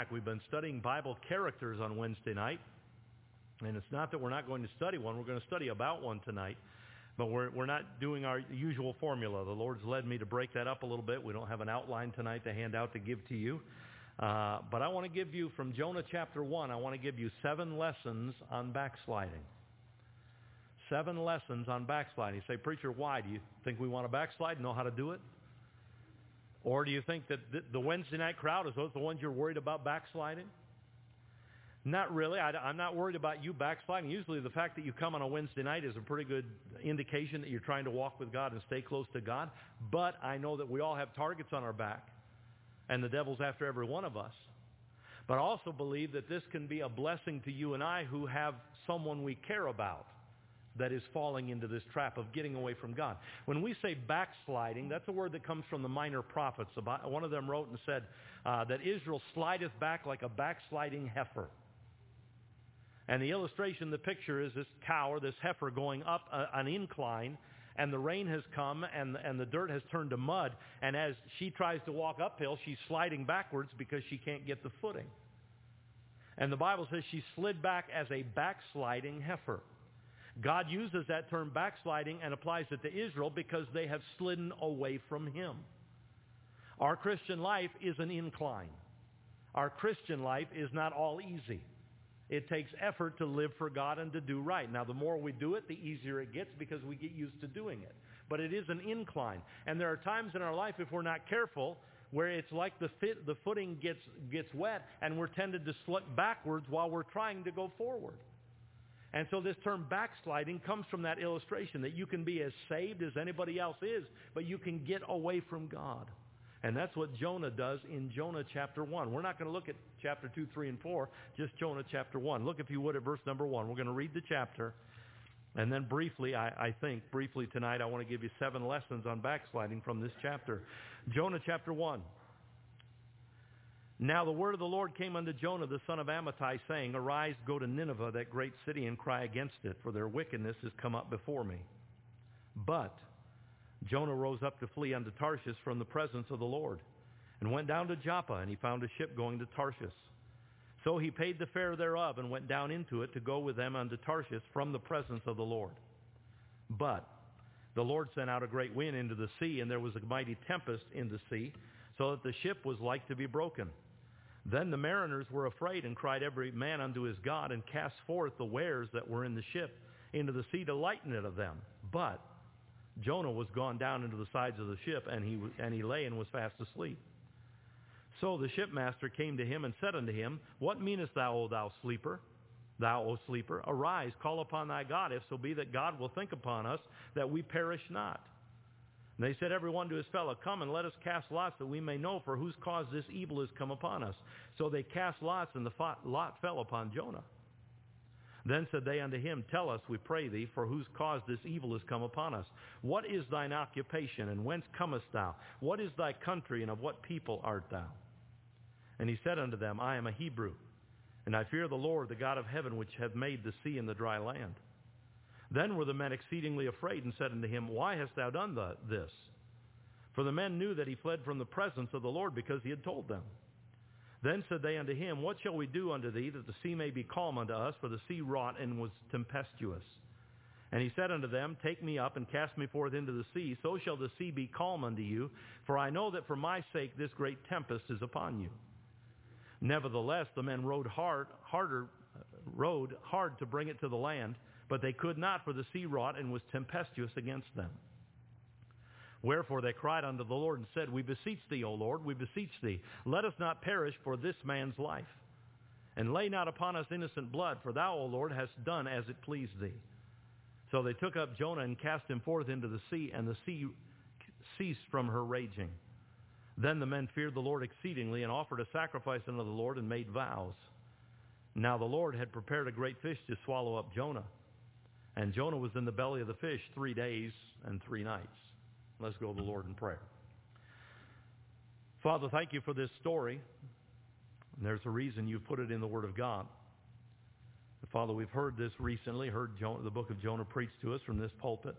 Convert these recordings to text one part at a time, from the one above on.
back. We've been studying Bible characters on Wednesday night. And it's not that we're not going to study one. We're going to study about one tonight. But we're not doing our usual formula. The Lord's led me to break that up a little bit. We don't have an outline tonight to hand out to give to you. But I want to give you, from Jonah chapter 1, I want to give you 7 lessons on backsliding. 7 lessons on backsliding. You say, preacher, why? Do you think we want to backslide and know how to do it? Or do you think that the Wednesday night crowd is those the ones you're worried about backsliding? Not really. I'm not worried about you backsliding. Usually the fact that you come on a Wednesday night is a pretty good indication that you're trying to walk with God and stay close to God. But I know that we all have targets on our back, and the devil's after every one of us. But I also believe that this can be a blessing to you and I who have someone we care about that is falling into this trap of getting away from God. When we say backsliding, that's a word that comes from the minor prophets. One of them wrote and said that Israel slideth back like a backsliding heifer. And the illustration, the picture is this cow or this heifer going up an incline, and the rain has come and the dirt has turned to mud. And as she tries to walk uphill, she's sliding backwards because she can't get the footing. And the Bible says she slid back as a backsliding heifer. God uses that term backsliding and applies it to Israel because they have slidden away from Him. Our Christian life is an incline. Our Christian life is not all easy. It takes effort to live for God and to do right. Now, the more we do it, the easier it gets because we get used to doing it. But it is an incline. And there are times in our life, if we're not careful, where it's like the footing gets wet and we're tended to slip backwards while we're trying to go forward. And so this term backsliding comes from that illustration that you can be as saved as anybody else is, but you can get away from God. And that's what Jonah does in Jonah chapter 1. We're not going to look at chapter 2, 3, and 4, just Jonah chapter 1. Look, if you would, at verse number 1. We're going to read the chapter. And then briefly tonight, I want to give you 7 lessons on backsliding from this chapter. Jonah chapter 1. Now the word of the Lord came unto Jonah, the son of Amittai, saying, Arise, go to Nineveh, that great city, and cry against it, for their wickedness is come up before me. But Jonah rose up to flee unto Tarshish from the presence of the Lord, and went down to Joppa, and he found a ship going to Tarshish. So he paid the fare thereof, and went down into it to go with them unto Tarshish from the presence of the Lord. But the Lord sent out a great wind into the sea, and there was a mighty tempest in the sea, so that the ship was like to be broken. Then the mariners were afraid, and cried every man unto his God, and cast forth the wares that were in the ship into the sea to lighten it of them. But Jonah was gone down into the sides of the ship, and he lay and was fast asleep. So the shipmaster came to him and said unto him, What meanest thou, O thou sleeper? Thou, O sleeper, arise, call upon thy God, if so be that God will think upon us, that we perish not. And they said every one to his fellow, Come and let us cast lots, that we may know for whose cause this evil is come upon us. So they cast lots, and the lot fell upon Jonah. Then said they unto him, Tell us, we pray thee, for whose cause this evil is come upon us. What is thine occupation, and whence comest thou? What is thy country, and of what people art thou? And he said unto them, I am a Hebrew, and I fear the Lord, the God of heaven, which hath made the sea and the dry land. Then were the men exceedingly afraid, and said unto him, Why hast thou done this? For the men knew that he fled from the presence of the Lord, because he had told them. Then said they unto him, What shall we do unto thee, that the sea may be calm unto us? For the sea wrought and was tempestuous. And he said unto them, Take me up, and cast me forth into the sea, so shall the sea be calm unto you. For I know that for my sake this great tempest is upon you. Nevertheless, the men rowed hard to bring it to the land, but they could not, for the sea wrought and was tempestuous against them. Wherefore they cried unto the Lord and said, We beseech thee, O Lord, we beseech thee, let us not perish for this man's life. And lay not upon us innocent blood, for thou, O Lord, hast done as it pleased thee. So they took up Jonah and cast him forth into the sea, and the sea ceased from her raging. Then the men feared the Lord exceedingly, and offered a sacrifice unto the Lord, and made vows. Now the Lord had prepared a great fish to swallow up Jonah. And Jonah was in the belly of the fish 3 days and 3 nights. Let's go to the Lord in prayer. Father, thank you for this story. And there's a reason you put it in the Word of God. And Father, we've heard this recently, heard the book of Jonah preached to us from this pulpit.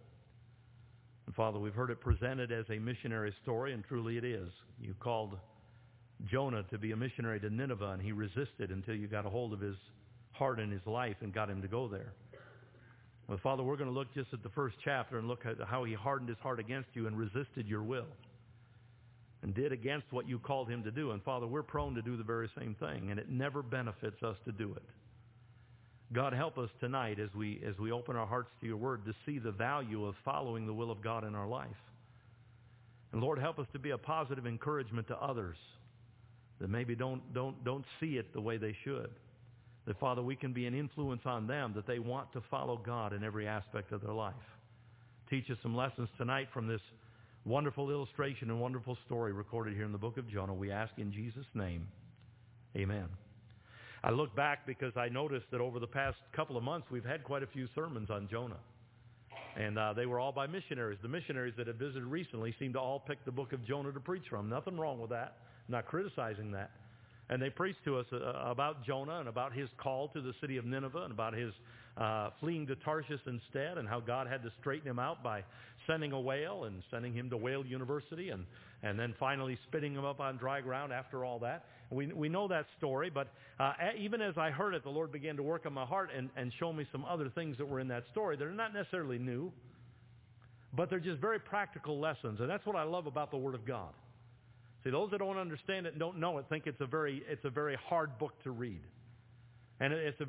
And Father, we've heard it presented as a missionary story, and truly it is. You called Jonah to be a missionary to Nineveh, and he resisted until you got a hold of his heart and his life and got him to go there. Well, Father, we're going to look just at the first chapter and look at how he hardened his heart against you and resisted your will and did against what you called him to do. And Father, we're prone to do the very same thing, and it never benefits us to do it. God, help us tonight as we open our hearts to your word to see the value of following the will of God in our life. And Lord, help us to be a positive encouragement to others that maybe don't see it the way they should. That, Father, we can be an influence on them, that they want to follow God in every aspect of their life. Teach us some lessons tonight from this wonderful illustration and wonderful story recorded here in the book of Jonah. We ask in Jesus' name, amen. I look back because I noticed that over the past couple of months we've had quite a few sermons on Jonah. And they were all by missionaries. The missionaries that have visited recently seem to all pick the book of Jonah to preach from. Nothing wrong with that. I'm not criticizing that. And they preached to us about Jonah and about his call to the city of Nineveh and about his fleeing to Tarshish instead, and how God had to straighten him out by sending a whale and sending him to Whale University and then finally spitting him up on dry ground after all that. We know that story, but even as I heard it, the Lord began to work on my heart and show me some other things that were in that story. They're not necessarily new, but they're just very practical lessons, and that's what I love about the Word of God. See, those that don't understand it and don't know it think it's a very hard book to read. And it's a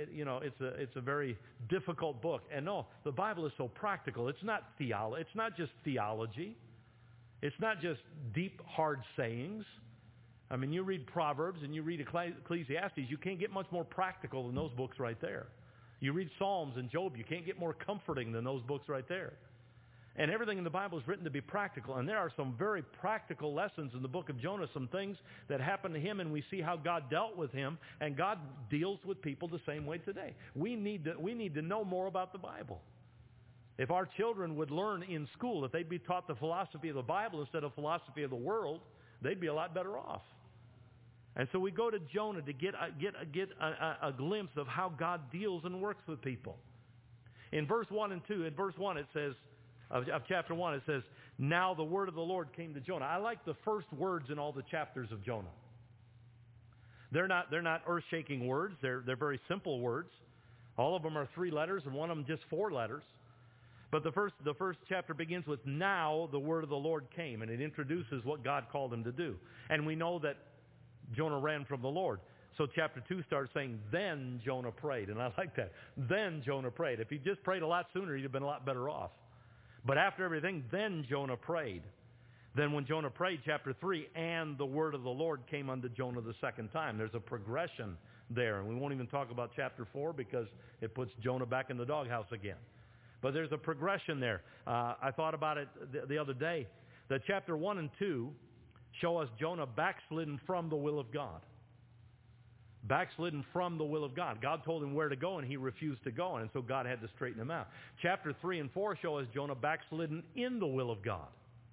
very difficult book. And no, the Bible is so practical. It's not it's not just theology. It's not just deep, hard sayings. I mean, you read Proverbs and you read Ecclesiastes, you can't get much more practical than those books right there. You read Psalms and Job, you can't get more comforting than those books right there. And everything in the Bible is written to be practical. And there are some very practical lessons in the book of Jonah, some things that happened to him, and we see how God dealt with him. And God deals with people the same way today. We need to know more about the Bible. If our children would learn in school, if they'd be taught the philosophy of the Bible instead of philosophy of the world, they'd be a lot better off. And so we go to Jonah to get a glimpse of how God deals and works with people. In verse 1 and 2, in verse 1 it says, of chapter 1, it says, now the word of the Lord came to Jonah. I like the first words in all the chapters of Jonah. They're not earth-shaking words. They're very simple words. All of them are 3 letters, and one of them just 4 letters. But the first chapter begins with, now the word of the Lord came, and it introduces what God called him to do. And we know that Jonah ran from the Lord. So chapter 2 starts saying, then Jonah prayed. And I like that. Then Jonah prayed. If he just prayed a lot sooner, he'd have been a lot better off. But after everything, then Jonah prayed. Then when Jonah prayed, chapter 3, and the word of the Lord came unto Jonah the second time. There's a progression there. And we won't even talk about chapter 4 because it puts Jonah back in the doghouse again. But there's a progression there. I thought about it the other day. That chapter 1 and 2 show us Jonah backslidden from the will of God. Backslidden from the will of God. God told him where to go, and he refused to go, and so God had to straighten him out. Chapter 3 and 4 show us Jonah backslidden in the will of God.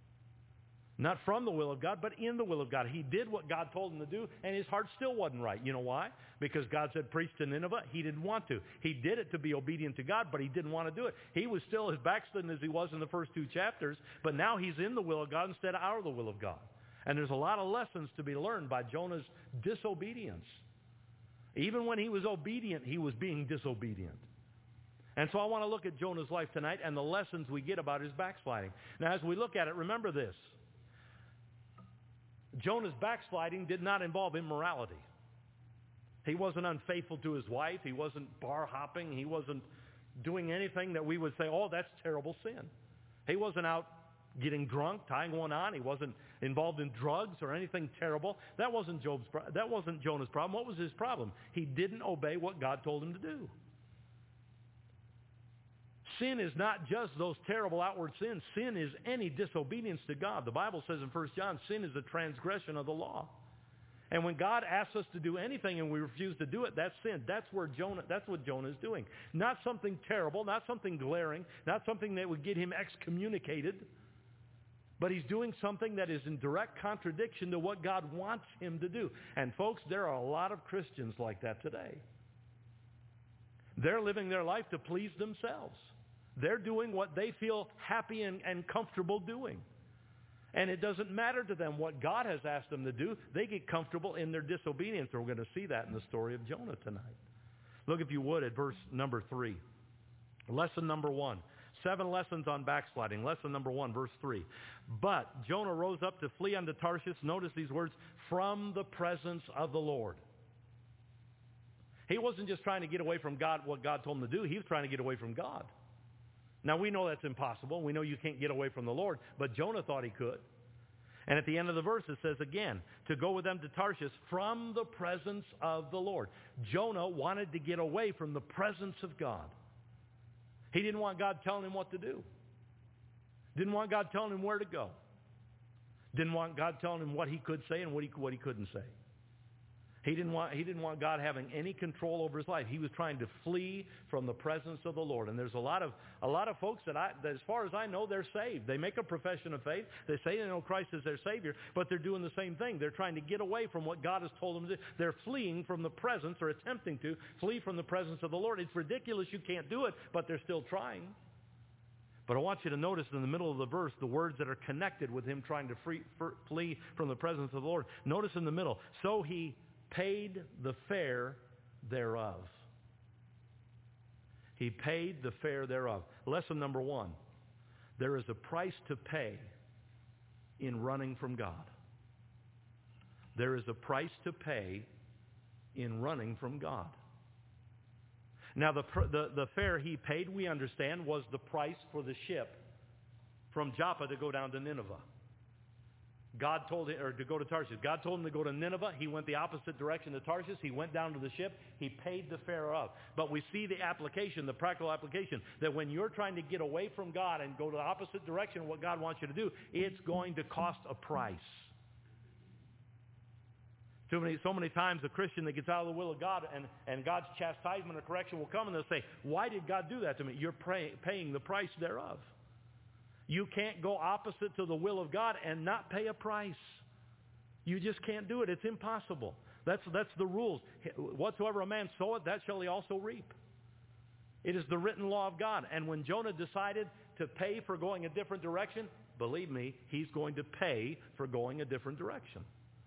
Not from the will of God, but in the will of God. He did what God told him to do, and his heart still wasn't right. You know why? Because God said, preach to Nineveh. He didn't want to. He did it to be obedient to God, but he didn't want to do it. He was still as backslidden as he was in the first 2 chapters, but now he's in the will of God instead of out of the will of God. And there's a lot of lessons to be learned by Jonah's disobedience. Even when he was obedient, he was being disobedient. And so I want to look at Jonah's life tonight and the lessons we get about his backsliding. Now, as we look at it, remember this. Jonah's backsliding did not involve immorality. He wasn't unfaithful to his wife. He wasn't bar hopping. He wasn't doing anything that we would say, oh, that's terrible sin. He wasn't out getting drunk, tying one on. He wasn't involved in drugs or anything terrible. That wasn't Jonah's problem. What was his problem? He didn't obey what God told him to do. Sin is not just those terrible outward sins. Sin is any disobedience to God. The Bible says in 1 John, sin is a transgression of the law. And when God asks us to do anything and we refuse to do it, that's sin. That's what Jonah is doing. Not something terrible, not something glaring, not something that would get him excommunicated. But he's doing something that is in direct contradiction to what God wants him to do. And folks, there are a lot of Christians like that today. They're living their life to please themselves. They're doing what they feel happy and comfortable doing. And it doesn't matter to them what God has asked them to do. They get comfortable in their disobedience. And we're going to see that in the story of Jonah tonight. Look, if you would, at verse number 3. Lesson number 1. 7 lessons on backsliding. Lesson number 1, verse 3. But Jonah rose up to flee unto Tarshish. Notice these words, from the presence of the Lord. He wasn't just trying to get away from God, what God told him to do. He was trying to get away from God. Now, we know that's impossible. We know you can't get away from the Lord, but Jonah thought he could. And at the end of the verse, it says again, to go with them to Tarshish from the presence of the Lord. Jonah wanted to get away from the presence of God. He didn't want God telling him what to do. Didn't want God telling him where to go. Didn't want God telling him what he could say and what he couldn't say. He didn't want God having any control over his life. He was trying to flee from the presence of the Lord. And there's a lot of folks that as far as I know, they're saved. They make a profession of faith. They say they know Christ is their Savior, but they're doing the same thing. They're trying to get away from what God has told them to do. They're fleeing from the presence, or attempting to flee from the presence of the Lord. It's ridiculous you can't do it, but they're still trying. But I want you to notice in the middle of the verse the words that are connected with him trying to flee from the presence of the Lord. Notice in the middle, so he paid the fare thereof. He paid the fare thereof. Lesson number 1. There is a price to pay in running from God. There is a price to pay in running from God. Now, the fare he paid, we understand, was the price for the ship from Joppa to go down to Nineveh. God told him, or to go to Tarshish. God told him to go to Nineveh. He went the opposite direction to Tarshish. He went down to the ship. He paid the fare of. But we see the application, the practical application, that when you're trying to get away from God and go to the opposite direction of what God wants you to do, it's going to cost a price. So many times a Christian that gets out of the will of God and God's chastisement or correction will come and they'll say, why did God do that to me? You're paying the price thereof. You can't go opposite to the will of God and not pay a price. You just can't do it. It's impossible. That's the rules. Whatsoever a man soweth, that shall he also reap. It is the written law of God. And when Jonah decided to pay for going a different direction, believe me, he's going to pay for going a different direction.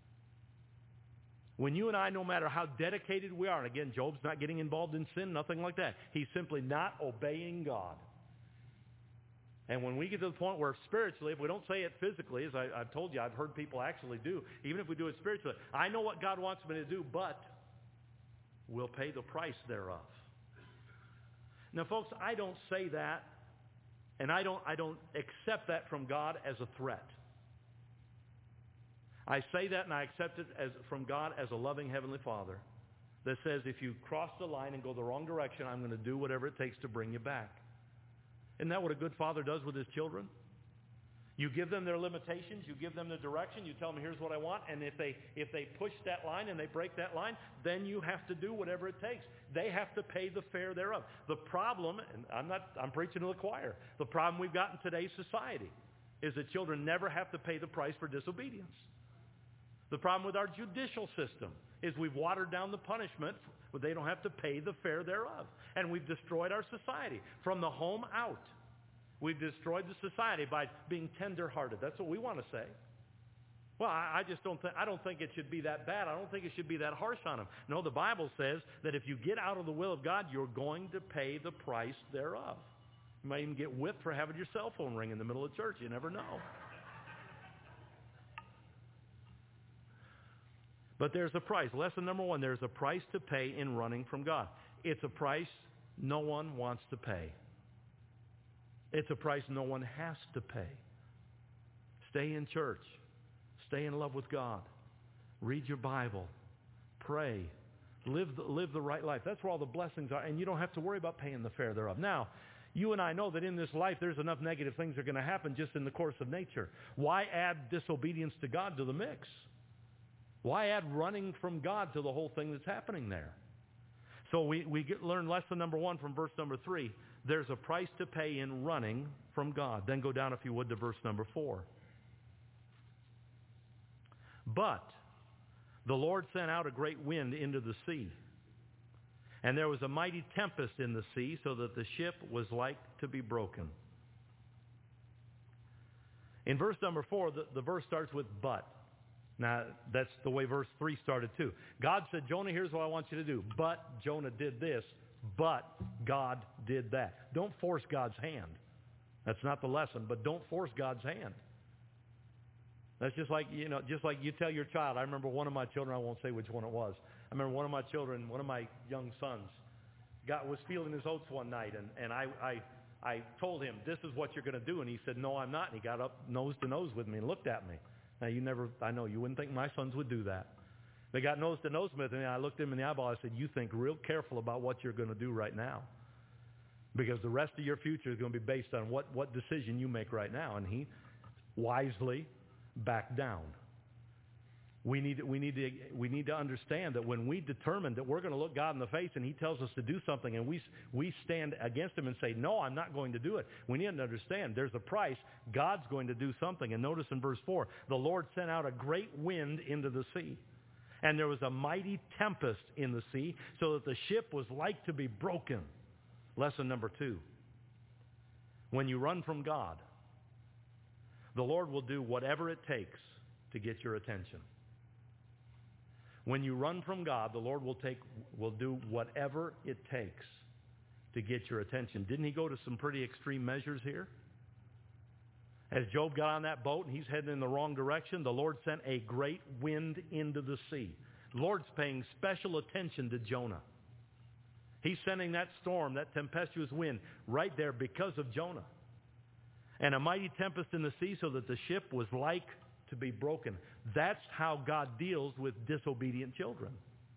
When you and I, no matter how dedicated we are, and again, Job's not getting involved in sin, nothing like that. He's simply not obeying God. And when we get to the point where spiritually, if we don't say it physically, as I've told you, I've heard people actually do, even if we do it spiritually, I know what God wants me to do, but we'll pay the price thereof. Now, folks, I don't say that, and I don't accept that from God as a threat. I say that and I accept it from God as a loving Heavenly Father that says, if you cross the line and go the wrong direction, I'm going to do whatever it takes to bring you back. Isn't that what a good father does with his children? You give them their limitations, you give them the direction, you tell them, here's what I want, and if they push that line and they break that line, then you have to do whatever it takes. They have to pay the fare thereof. The problem, and I'm preaching to the choir, the problem we've got in today's society is that children never have to pay the price for disobedience. The problem with our judicial system is we've watered down the punishment, but they don't have to pay the fare thereof. And we've destroyed our society from the home out. We've destroyed the society by being tender-hearted. That's what we want to say. Well, I don't think it should be that bad. I don't think it should be that harsh on them. No, the Bible says that if you get out of the will of God, you're going to pay the price thereof. You might even get whipped for having your cell phone ring in the middle of church. You never know. But there's a price. Lesson number 1, there's a price to pay in running from God. It's a price no one wants to pay. It's a price no one has to pay. Stay in church. Stay in love with God. Read your Bible. Pray. Live the right life. That's where all the blessings are. And you don't have to worry about paying the fare thereof. Now, you and I know that in this life there's enough negative things that are going to happen just in the course of nature. Why add disobedience to God to the mix? Why add running from God to the whole thing that's happening there? So we learn lesson number 1 from verse number 3. There's a price to pay in running from God. Then go down, if you would, to verse number 4. But the Lord sent out a great wind into the sea, and there was a mighty tempest in the sea, so that the ship was like to be broken. In verse number 4, the verse starts with but. Now, that's the way verse 3 started too. God said, Jonah, here's what I want you to do. But Jonah did this, but God did that. Don't force God's hand. That's not the lesson, but don't force God's hand. That's just like you tell your child. I remember one of my children, I won't say which one it was. I remember one of my children, one of my young sons, was feeling his oats one night, and I told him, this is what you're going to do. And he said, no, I'm not. And he got up nose to nose with me and looked at me. Now, I know you wouldn't think my sons would do that. They got nose to nose with me, and I looked him in the eyeball. I said, you think real careful about what you're going to do right now. Because the rest of your future is going to be based on what decision you make right now. And he wisely backed down. We need to understand that when we determine that we're going to look God in the face and he tells us to do something and we stand against him and say, no, I'm not going to do it. We need to understand there's a price. God's going to do something. And notice in verse 4, the Lord sent out a great wind into the sea. And there was a mighty tempest in the sea, so that the ship was like to be broken. Lesson number 2. When you run from God, the Lord will do whatever it takes to get your attention. When you run from God, the Lord will do whatever it takes to get your attention. Didn't he go to some pretty extreme measures here? As Job got on that boat and he's heading in the wrong direction, the Lord sent a great wind into the sea. The Lord's paying special attention to Jonah. He's sending that storm, that tempestuous wind, right there because of Jonah. And a mighty tempest in the sea so that the ship was like to be broken. That's how God deals with disobedient children.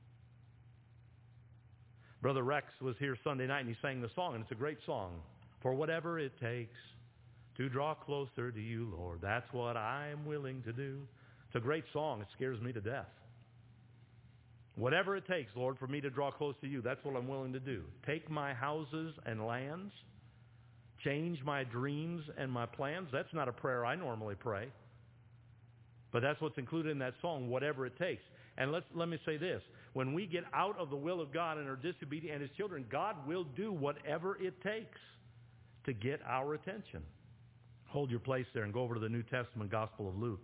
Brother Rex was here Sunday night and he sang the song, and it's a great song. For whatever it takes to draw closer to you, Lord, that's what I'm willing to do. It's a great song. It scares me to death. Whatever it takes, Lord, for me to draw close to you, that's what I'm willing to do. Take my houses and lands. Change my dreams and my plans. That's not a prayer I normally pray. But that's what's included in that song, whatever it takes. And let me say this. When we get out of the will of God and are disobedient and his children, God will do whatever it takes to get our attention. Hold your place there and go over to the New Testament Gospel of Luke.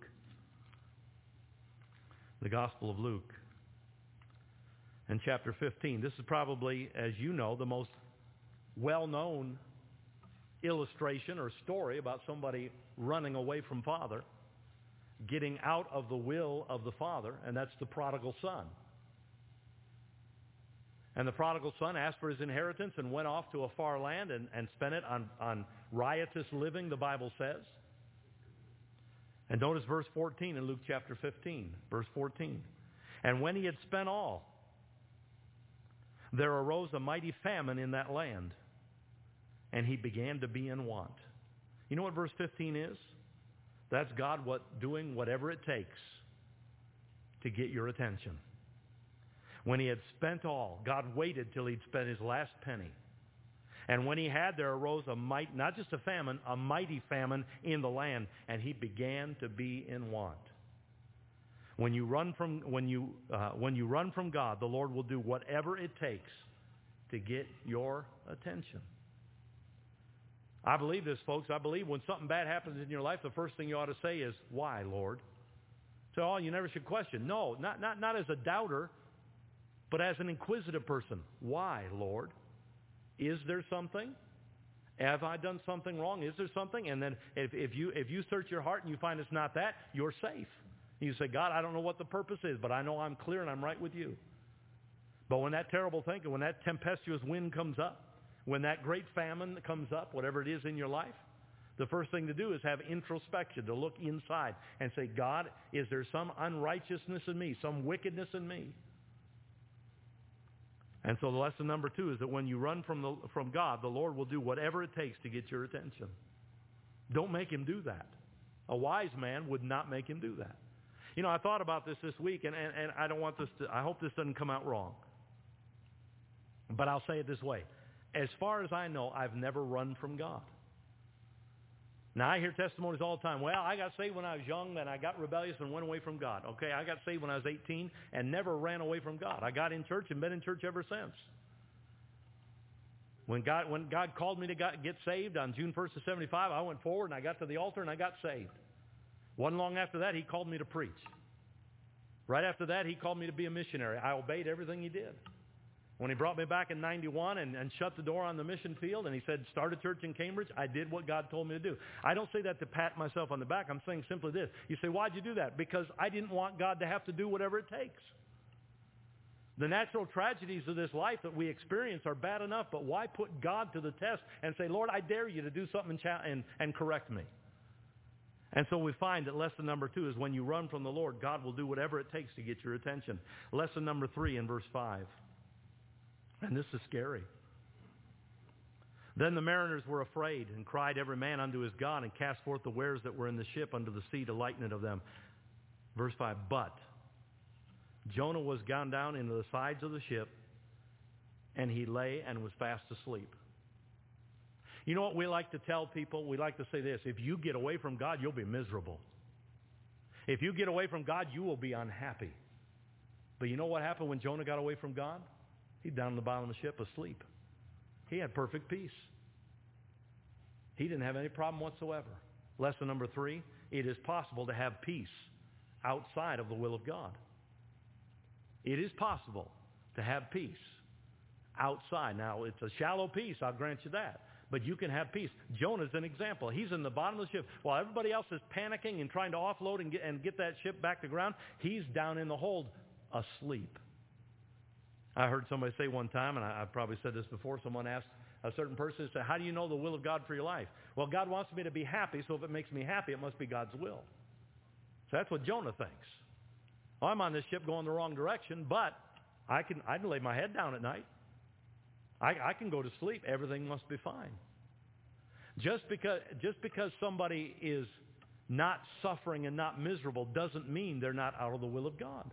The Gospel of Luke. In chapter 15. This is probably, as you know, the most well-known illustration or story about somebody running away from Father, getting out of the will of the Father, and that's the prodigal son. And the prodigal son asked for his inheritance and went off to a far land and spent it on riotous living, the Bible says. And notice verse 14 in Luke chapter 15, verse 14. And when he had spent all, there arose a mighty famine in that land, and he began to be in want. You know what verse 15 is? That's God doing whatever it takes to get your attention. When he had spent all, God waited till he'd spent his last penny. And when he had, there arose not just a famine, a mighty famine in the land, and he began to be in want. When you run from God, the Lord will do whatever it takes to get your attention. I believe this, folks. I believe when something bad happens in your life, the first thing you ought to say is, why, Lord? So you never should question. No, not as a doubter, but as an inquisitive person. Why, Lord? Is there something? Have I done something wrong? Is there something? And then if you search your heart and you find it's not that, you're safe. You say, God, I don't know what the purpose is, but I know I'm clear and I'm right with you. But when that terrible thing, when that tempestuous wind comes up, when that great famine comes up, whatever it is in your life, the first thing to do is have introspection, to look inside and say, God, is there some unrighteousness in me, some wickedness in me? And so the lesson number 2 is that when you run from God, the Lord will do whatever it takes to get your attention. Don't make him do that. A wise man would not make him do that. You know, I thought about this week, and I don't want this to, I hope this doesn't come out wrong. But I'll say it this way. As far as I know, I've never run from God. Now, I hear testimonies all the time. Well, I got saved when I was young, then I got rebellious and went away from God. Okay, I got saved when I was 18 and never ran away from God. I got in church and been in church ever since. When God called me to get saved on June 1st of 75, I went forward and I got to the altar and I got saved. Wasn't long after that, he called me to preach. Right after that, he called me to be a missionary. I obeyed everything he did. When he brought me back in 91 and shut the door on the mission field and he said, start a church in Cambridge, I did what God told me to do. I don't say that to pat myself on the back. I'm saying simply this. You say, why'd you do that? Because I didn't want God to have to do whatever it takes. The natural tragedies of this life that we experience are bad enough, but why put God to the test and say, Lord, I dare you to do something and correct me? And so we find that lesson number 2 is when you run from the Lord, God will do whatever it takes to get your attention. Lesson number 3 in verse 5. And this is scary. Then the mariners were afraid and cried every man unto his God and cast forth the wares that were in the ship unto the sea to lighten it of them. Verse 5, but Jonah was gone down into the sides of the ship, and he lay and was fast asleep. You know what we like to tell people? We like to say this: if you get away from God, you'll be miserable. If you get away from God, you will be unhappy. But you know what happened when Jonah got away from God? He's down in the bottom of the ship asleep. He had perfect peace. He didn't have any problem whatsoever. Lesson number 3, it is possible to have peace outside of the will of God. It is possible to have peace outside. Now, it's a shallow peace, I'll grant you that. But you can have peace. Jonah's an example. He's in the bottom of the ship. While everybody else is panicking and trying to offload and get that ship back to ground, he's down in the hold asleep. I heard somebody say one time, and I've probably said this before, someone asked a certain person, said, how do you know the will of God for your life? Well, God wants me to be happy, so if it makes me happy, it must be God's will. So that's what Jonah thinks. Well, I'm on this ship going the wrong direction, but I can lay my head down at night. I can go to sleep. Everything must be fine. Just because somebody is not suffering and not miserable doesn't mean they're not out of the will of God.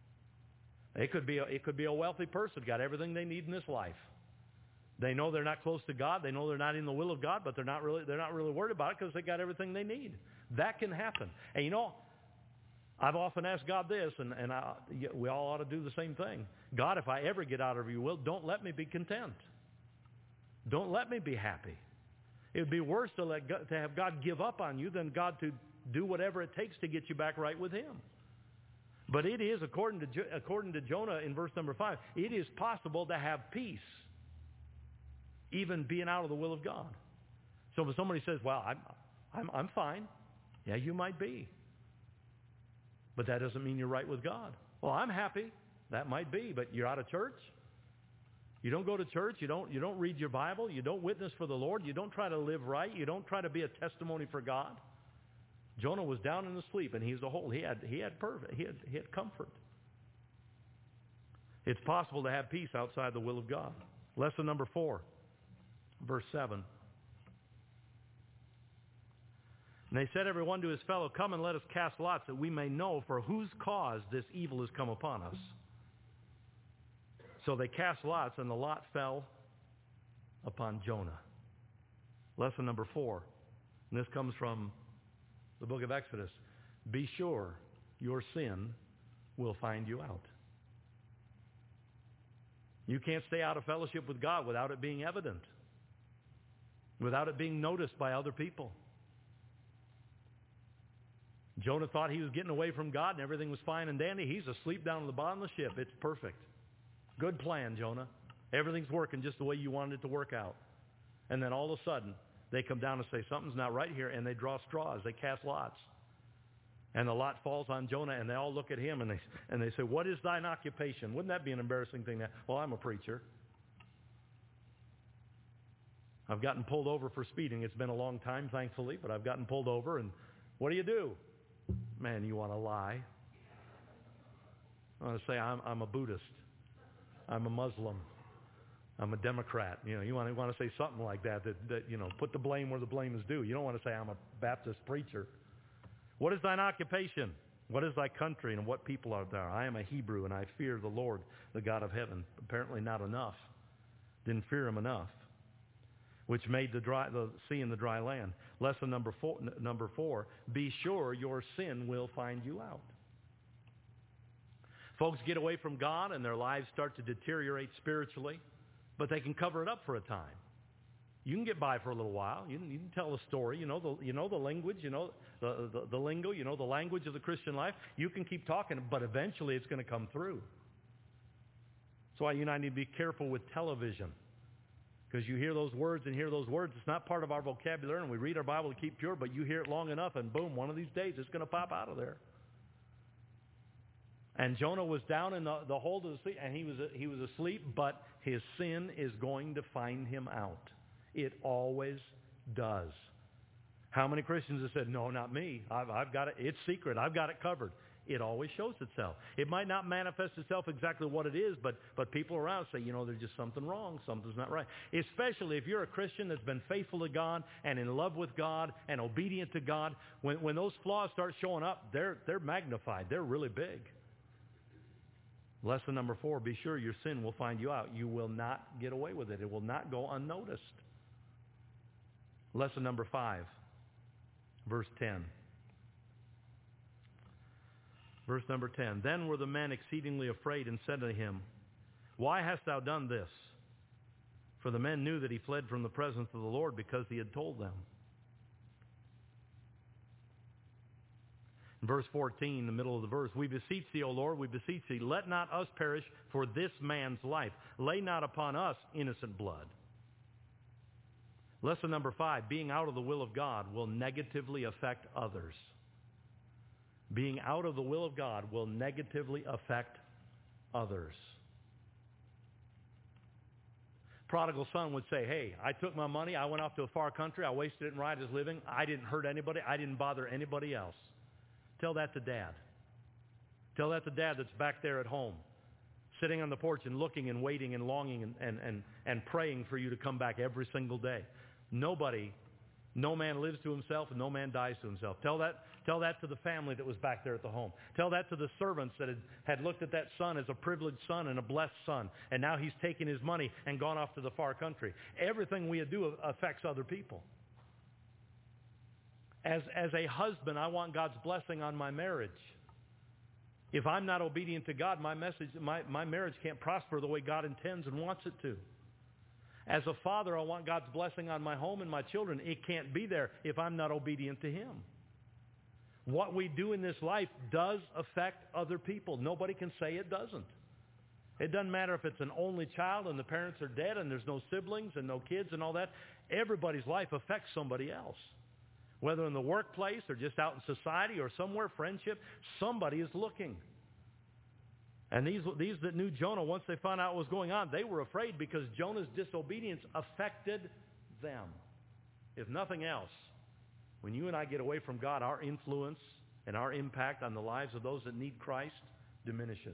It could be a wealthy person, got everything they need in this life. They know they're not close to God. They know they're not in the will of God, but they're not really worried about it because they got everything they need. That can happen. And you know, I've often asked God this, and we all ought to do the same thing. God, if I ever get out of your will, don't let me be content. Don't let me be happy. It would be worse to have God give up on you than God to do whatever it takes to get you back right with Him. But it is, according to Jonah in verse number 5, it is possible to have peace, even being out of the will of God. So if somebody says, well, I'm fine. Yeah, you might be. But that doesn't mean you're right with God. Well, I'm happy. That might be, but you're out of church. You don't go to church. You don't read your Bible. You don't witness for the Lord. You don't try to live right. You don't try to be a testimony for God. Jonah was down in the sleep, and he had comfort. It's possible to have peace outside the will of God. Lesson number 4, verse 7. And they said every one to his fellow, come and let us cast lots that we may know for whose cause this evil has come upon us. So they cast lots, and the lot fell upon Jonah. Lesson number 4, and this comes from the book of Exodus. Be sure your sin will find you out. You can't stay out of fellowship with God without it being evident, without it being noticed by other people. Jonah thought he was getting away from God and everything was fine and dandy. He's asleep down at the bottom of the ship. It's perfect. Good plan, Jonah. Everything's working just the way you wanted it to work out. And then all of a sudden, they come down and say, something's not right here, and they draw straws. They cast lots. And the lot falls on Jonah, and they all look at him, and they say, what is thine occupation? Wouldn't that be an embarrassing thing? Well, I'm a preacher. I've gotten pulled over for speeding. It's been a long time, thankfully, but I've gotten pulled over, and what do? Man, you want to lie. I want to say I'm a Buddhist. I'm a Muslim. I'm a Democrat. You want to say something like that put the blame where the blame is due. You don't want to say I'm a Baptist preacher. What is thine occupation? What is thy country, and what people are there? I am a Hebrew, and I fear the Lord, the God of heaven. Apparently not enough. Didn't fear him enough. Which made the sea and the dry land. Lesson number 4, be sure your sin will find you out. Folks get away from God and their lives start to deteriorate spiritually, but they can cover it up for a time. You can get by for a little while. You can tell a story. You know the language. You know the lingo. You know the language of the Christian life. You can keep talking, but eventually it's going to come through. That's why you and I need to be careful with television, because you hear those words and hear those words. It's not part of our vocabulary, and we read our Bible to keep pure, but you hear it long enough, and boom, one of these days it's going to pop out of there. And Jonah was down in the hold of the sea, and he was asleep, but his sin is going to find him out. It always does. How many Christians have said, no, not me. I've got it. It's secret. I've got it covered. It always shows itself. It might not manifest itself exactly what it is, but people around say, there's just something wrong. Something's not right. Especially if you're a Christian that's been faithful to God and in love with God and obedient to God. When those flaws start showing up, they're magnified. They're really big. Lesson number 4, be sure your sin will find you out. You will not get away with it. It will not go unnoticed. Lesson number 5, verse 10. Verse number 10. Then were the men exceedingly afraid and said to him, why hast thou done this? For the men knew that he fled from the presence of the Lord because he had told them. In verse 14, in the middle of the verse, we beseech thee, O Lord, we beseech thee, let not us perish for this man's life. Lay not upon us innocent blood. Lesson number 5, being out of the will of God will negatively affect others. Being out of the will of God will negatively affect others. Prodigal son would say, hey, I took my money, I went off to a far country, I wasted it in riotous living, I didn't hurt anybody, I didn't bother anybody else. Tell that to Dad. Tell that to Dad that's back there at home, sitting on the porch and looking and waiting and longing and praying for you to come back every single day. No man lives to himself and no man dies to himself. Tell that to the family that was back there at the home. Tell that to the servants that had looked at that son as a privileged son and a blessed son, and now he's taken his money and gone off to the far country. Everything we do affects other people. As a husband, I want God's blessing on my marriage. If I'm not obedient to God, my marriage can't prosper the way God intends and wants it to. As a father, I want God's blessing on my home and my children. It can't be there if I'm not obedient to Him. What we do in this life does affect other people. Nobody can say it doesn't. It doesn't matter if it's an only child and the parents are dead and there's no siblings and no kids and all that. Everybody's life affects somebody else. Whether in the workplace or just out in society or somewhere, friendship, somebody is looking. And these that knew Jonah, once they found out what was going on, they were afraid because Jonah's disobedience affected them. If nothing else, when you and I get away from God, our influence and our impact on the lives of those that need Christ diminishes.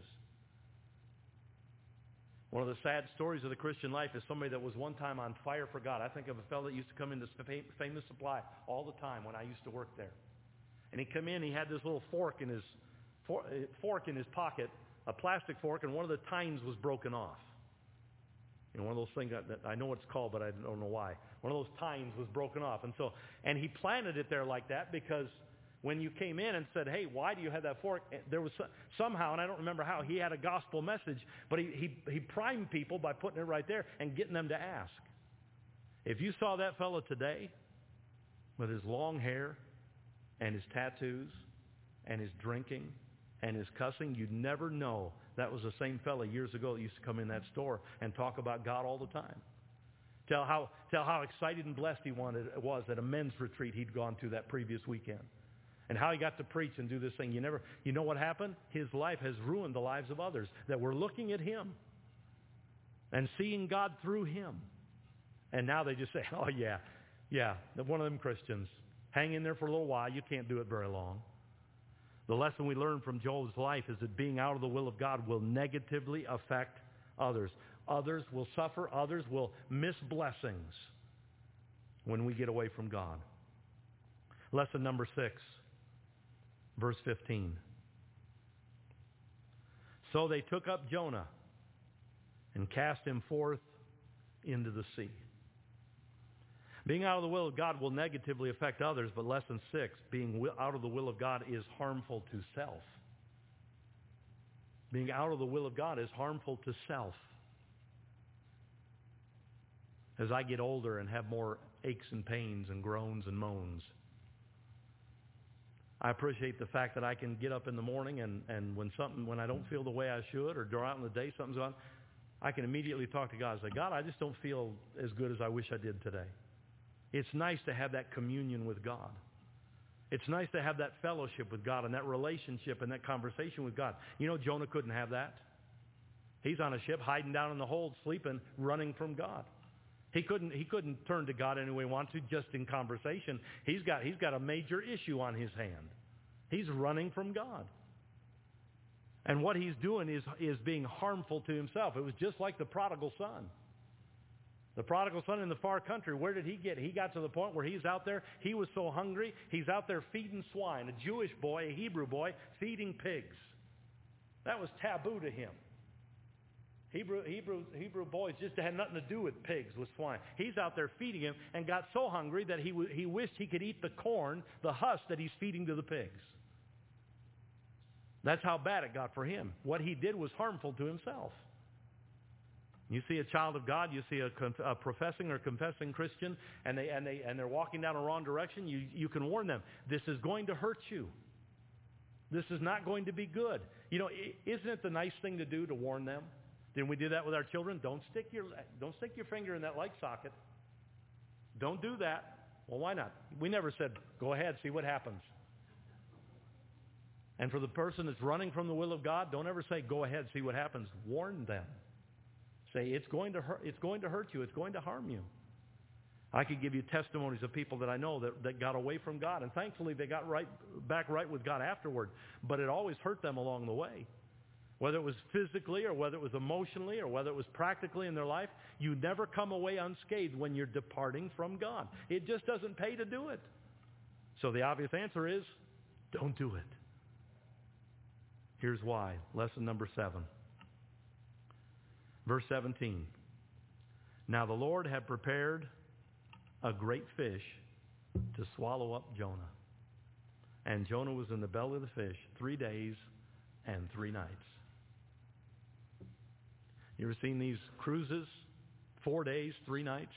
One of the sad stories of the Christian life is somebody that was one time on fire for God. I think of a fellow that used to come into Famous Supply all the time when I used to work there. And he'd come in, he had this little fork in his pocket, a plastic fork, and one of the tines was broken off. One of those things that I know what it's called, but I don't know why. One of those tines was broken off. And he planted it there like that because when you came in and said, hey, why do you have that fork? There was somehow, and I don't remember how, he had a gospel message, but he primed people by putting it right there and getting them to ask. If you saw that fellow today with his long hair and his tattoos and his drinking and his cussing, you'd never know that was the same fellow years ago that used to come in that store and talk about God all the time. Tell how excited and blessed he was at a men's retreat he'd gone to that previous weekend. And how he got to preach and do this thing. You know what happened? His life has ruined the lives of others that were looking at him and seeing God through him. And now they just say, oh yeah, one of them Christians. Hang in there for a little while. You can't do it very long. The lesson we learn from Job's life is that being out of the will of God will negatively affect others. Others will suffer. Others will miss blessings when we get away from God. Lesson number 6. Verse 15. So they took up Jonah and cast him forth into the sea. Being out of the will of God will negatively affect others, but lesson 6, being out of the will of God is harmful to self. Being out of the will of God is harmful to self. as I get older and have more aches and pains and groans and moans. I appreciate the fact that I can get up in the morning and when I don't feel the way I should, or throughout in the day something's on, I can immediately talk to God and say, God, I just don't feel as good as I wish I did today. It's nice to have that communion with God. It's nice to have that fellowship with God and that relationship and that conversation with God. You know, Jonah couldn't have that. He's on a ship, hiding down in the hold, sleeping, running from God. He couldn't turn to God any way he wanted to, just in conversation. He's got a major issue on his hand. He's running from God. And what he's doing is being harmful to himself. It was just like the prodigal son. The prodigal son in the far country, where did he get? He got to the point where he's out there. He was so hungry, he's out there feeding swine. A Jewish boy, a Hebrew boy, feeding pigs. That was taboo to him. Hebrew boys just had nothing to do with pigs, with swine. He's out there feeding him and got so hungry that he wished he could eat the corn, the husk that he's feeding to the pigs. That's how bad it got for him. What he did was harmful to himself. You see a child of God, you see a professing or confessing Christian, and they're walking down a wrong direction, you can warn them. This is going to hurt you. This is not going to be good. You know, isn't it the nice thing to do to warn them? Didn't we do that with our children? Don't stick your finger in that light socket. Don't do that. Well, why not? We never said, go ahead, see what happens. And for the person that's running from the will of God, don't ever say, go ahead, see what happens. Warn them. Say, it's going to hurt you. It's going to harm you. I could give you testimonies of people that I know that got away from God, and thankfully they got back right with God afterward. But it always hurt them along the way. Whether it was physically or whether it was emotionally or whether it was practically in their life, you never come away unscathed when you're departing from God. It just doesn't pay to do it. So the obvious answer is, don't do it. Here's why. Lesson number 7. Verse 17. Now the Lord had prepared a great fish to swallow up Jonah. And Jonah was in the belly of the fish 3 days and 3 nights. You ever seen these cruises? 4 days, 3 nights?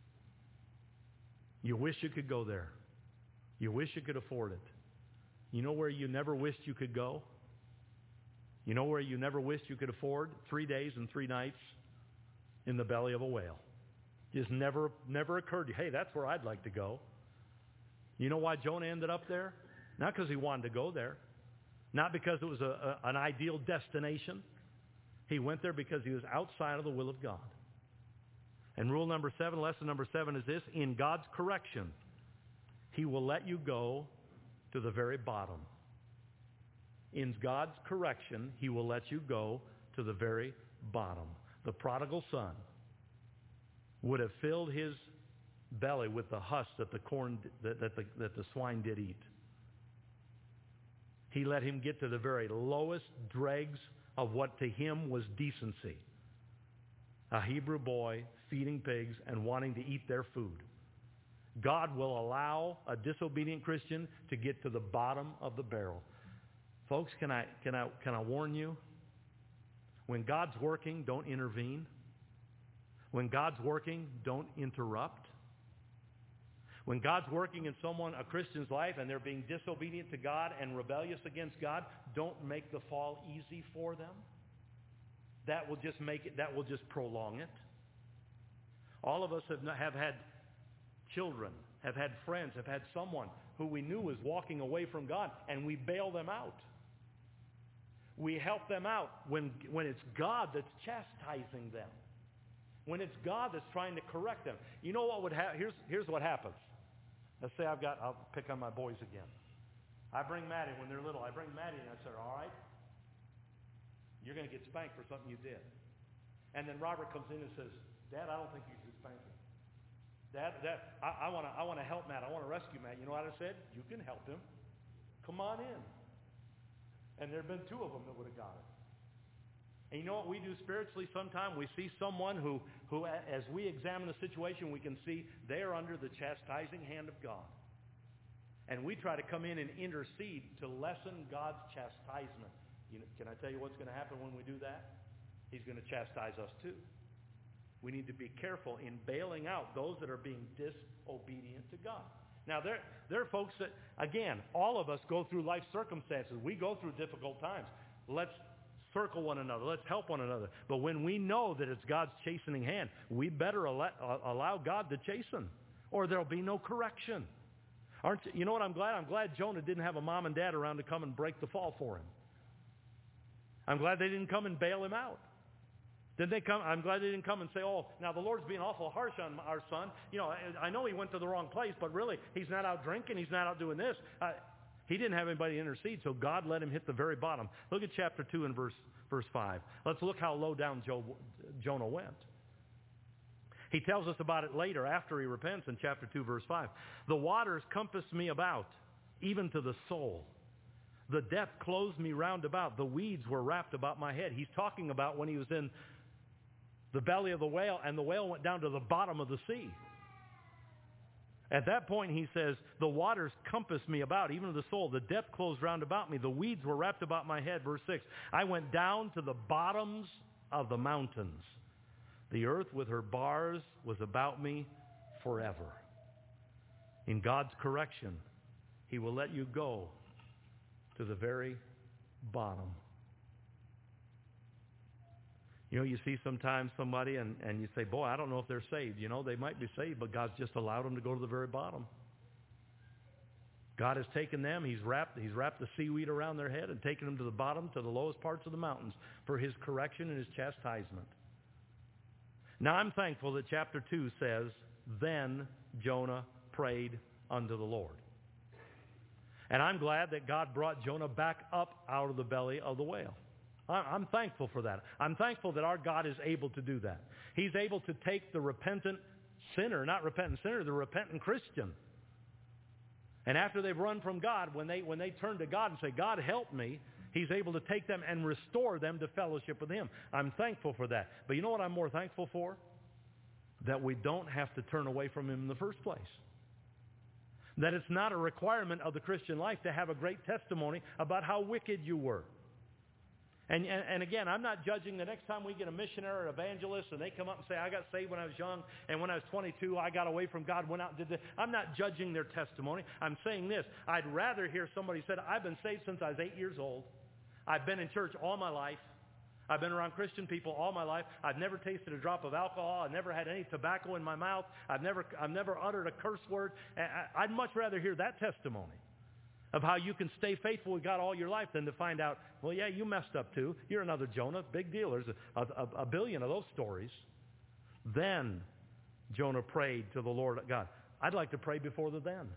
You wish you could go there. You wish you could afford it. You know where you never wished you could go? You know where you never wished you could afford 3 days and 3 nights? In the belly of a whale. Just never occurred to you, hey, that's where I'd like to go. You know why Jonah ended up there? Not because he wanted to go there. Not because it was an ideal destination. He went there because he was outside of the will of God. And rule number 7, lesson number 7 is this: in God's correction, he will let you go to the very bottom. In God's correction, he will let you go to the very bottom. The prodigal son would have filled his belly with the husk that the corn that the swine did eat. He let him get to the very lowest dregs of what to him was decency. A Hebrew boy feeding pigs and wanting to eat their food. God will allow a disobedient Christian to get to the bottom of the barrel. Folks, can I warn you? When God's working, don't intervene. When God's working, don't interrupt. When God's working in a Christian's life, and they're being disobedient to God and rebellious against God, don't make the fall easy for them. That will just prolong it. All of us have had children, have had friends, have had someone who we knew was walking away from God, and we bail them out. We help them out when it's God that's chastising them. When it's God that's trying to correct them. You know what would happen? Here's what happens. Let's say I'll pick on my boys again. I bring Maddie when they're little. I bring Maddie and I say, all right, you're going to get spanked for something you did. And then Robert comes in and says, Dad, I don't think you should spank him. Dad, I want to help Matt. I want to rescue Matt. You know what I said? You can help him. Come on in. And there have been 2 of them that would have got it. And you know what we do spiritually sometimes? We see someone who as we examine the situation, we can see they are under the chastising hand of God. And we try to come in and intercede to lessen God's chastisement. Can I tell you what's going to happen when we do that? He's going to chastise us too. We need to be careful in bailing out those that are being disobedient to God. Now, there are folks that, again, all of us go through life circumstances. We go through difficult times. Let's circle one another. Let's help one another. But when we know that it's God's chastening hand, we better allow God to chasten, or there'll be no correction. You know what I'm glad? I'm glad Jonah didn't have a mom and dad around to come and break the fall for him. I'm glad they didn't come and bail him out. Did they come? I'm glad they didn't come and say, oh, now the Lord's being awful harsh on our son. You know, I know he went to the wrong place, but really, he's not out drinking. He's not out doing this. He didn't have anybody intercede, so God let him hit the very bottom. Look at chapter 2 and verse 5. Let's look how low down Jonah went. He tells us about it later after he repents in chapter 2, verse 5. The waters compassed me about, even to the soul. The depth closed me round about. The weeds were wrapped about my head. He's talking about when he was in the belly of the whale, and the whale went down to the bottom of the sea. At that point, he says, the waters compassed me about, even to the soul. The depth closed round about me. The weeds were wrapped about my head. Verse 6, I went down to the bottoms of the mountains. The earth with her bars was about me forever. In God's correction, he will let you go to the very bottom. You know, you see sometimes somebody and you say, boy, I don't know if they're saved. You know, they might be saved, but God's just allowed them to go to the very bottom. God has taken them, He's wrapped the seaweed around their head and taken them to the bottom, to the lowest parts of the mountains for His correction and His chastisement. Now I'm thankful that chapter 2 says, then Jonah prayed unto the Lord. And I'm glad that God brought Jonah back up out of the belly of the whale. I'm thankful for that. I'm thankful that our God is able to do that. He's able to take the repentant sinner, not repentant sinner, the repentant Christian. And after they've run from God, when they turn to God and say, God, help me, He's able to take them and restore them to fellowship with Him. I'm thankful for that. But you know what I'm more thankful for? That we don't have to turn away from Him in the first place. That it's not a requirement of the Christian life to have a great testimony about how wicked you were. And again, I'm not judging the next time we get a missionary or evangelist and they come up and say, I got saved when I was young, and when I was 22, I got away from God, went out and did this. I'm not judging their testimony. I'm saying this. I'd rather hear somebody say, I've been saved since I was 8 years old. I've been in church all my life. I've been around Christian people all my life. I've never tasted a drop of alcohol. I've never had any tobacco in my mouth. I've never uttered a curse word. I'd much rather hear that testimony of how you can stay faithful with God all your life than to find out, well, yeah, you messed up too. You're another Jonah. Big deal. There's a billion of those stories. Then Jonah prayed to the Lord God. I'd like to pray before the then.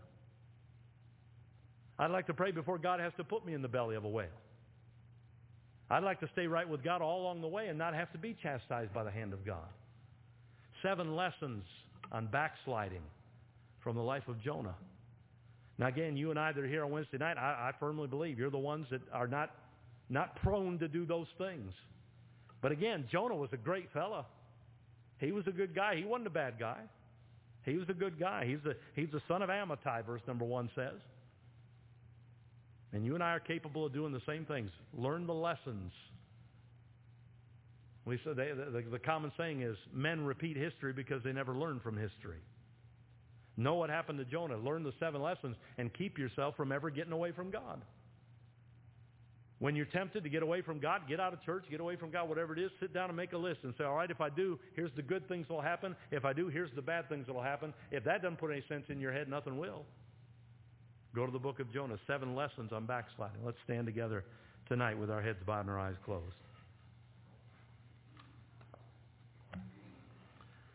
I'd like to pray before God has to put me in the belly of a whale. I'd like to stay right with God all along the way and not have to be chastised by the hand of God. 7 lessons on backsliding from the life of Jonah. Now again, you and I that are here on Wednesday night, I firmly believe you're the ones that are not prone to do those things. But again, Jonah was a great fella. He was a good guy. He wasn't a bad guy. He was a good guy. He's the son of Amittai, verse number 1 says. And you and I are capable of doing the same things. Learn the lessons. We said the common saying is, men repeat history because they never learn from history. Know what happened to Jonah. Learn the 7 lessons and keep yourself from ever getting away from God. When you're tempted to get away from God, get out of church, get away from God, whatever it is, sit down and make a list and say, all right, if I do, here's the good things that will happen. If I do, here's the bad things that will happen. If that doesn't put any sense in your head, nothing will. Go to the book of Jonah, 7 lessons on backsliding. Let's stand together tonight with our heads bowed and our eyes closed.